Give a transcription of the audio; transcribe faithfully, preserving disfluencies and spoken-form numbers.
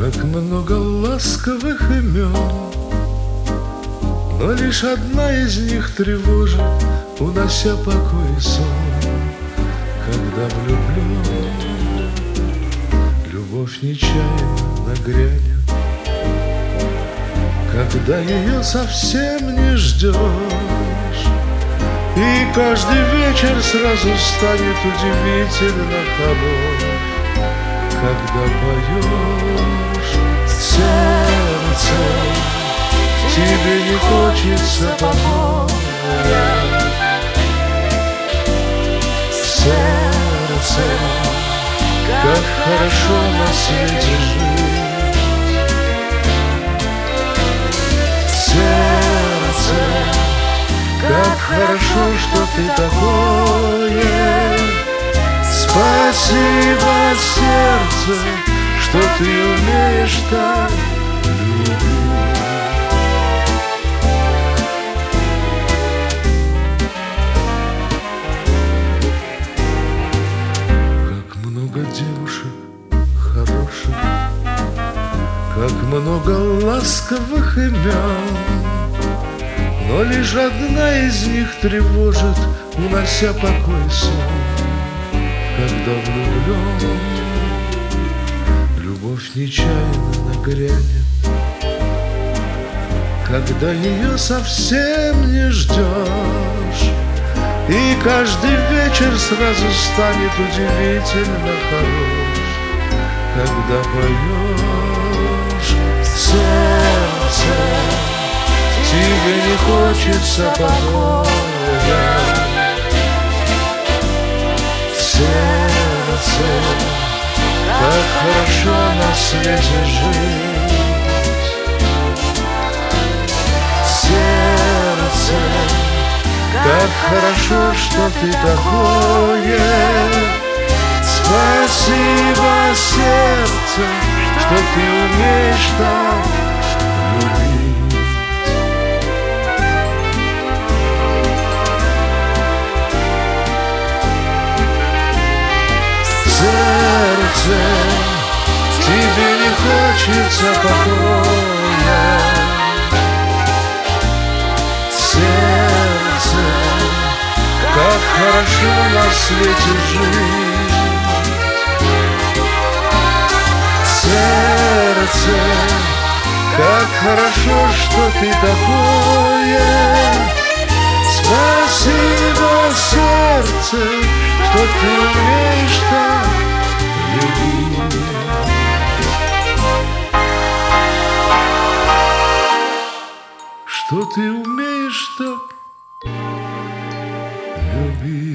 Как много ласковых имен, но лишь одна из них тревожит, унося покой и сон. Когда влюблен, любовь нечаянно нагрянет, когда ее совсем не ждешь, и каждый вечер сразу станет удивительно хорош. Когда поешь сердцем, тебе не хочется покоя. Сердце, как хорошо на свете жить. Сердце, как хорошо, что ты такое. Спасибо, сердце, что ты умеешь так любить. Как много девушек хороших, как много ласковых имен, но лишь одна из них тревожит, унося покой и сон. Когда влюблен, любовь нечаянно нагрянет, когда ее совсем не ждешь, и каждый вечер сразу станет удивительно хорош. Когда поешь сердце, тебе не хочется покоя. Сердце, как хорошо на свете жить. Сердце, как хорошо, что ты такое. Спасибо, сердце, что ты умеешь так любить. Сердце, тебе не хочется покоя. Сердце, как хорошо на свете жить. Сердце, как хорошо, что ты такое. Спасибо, сердце, что ты умеешь так любить. Что ты умеешь так любить.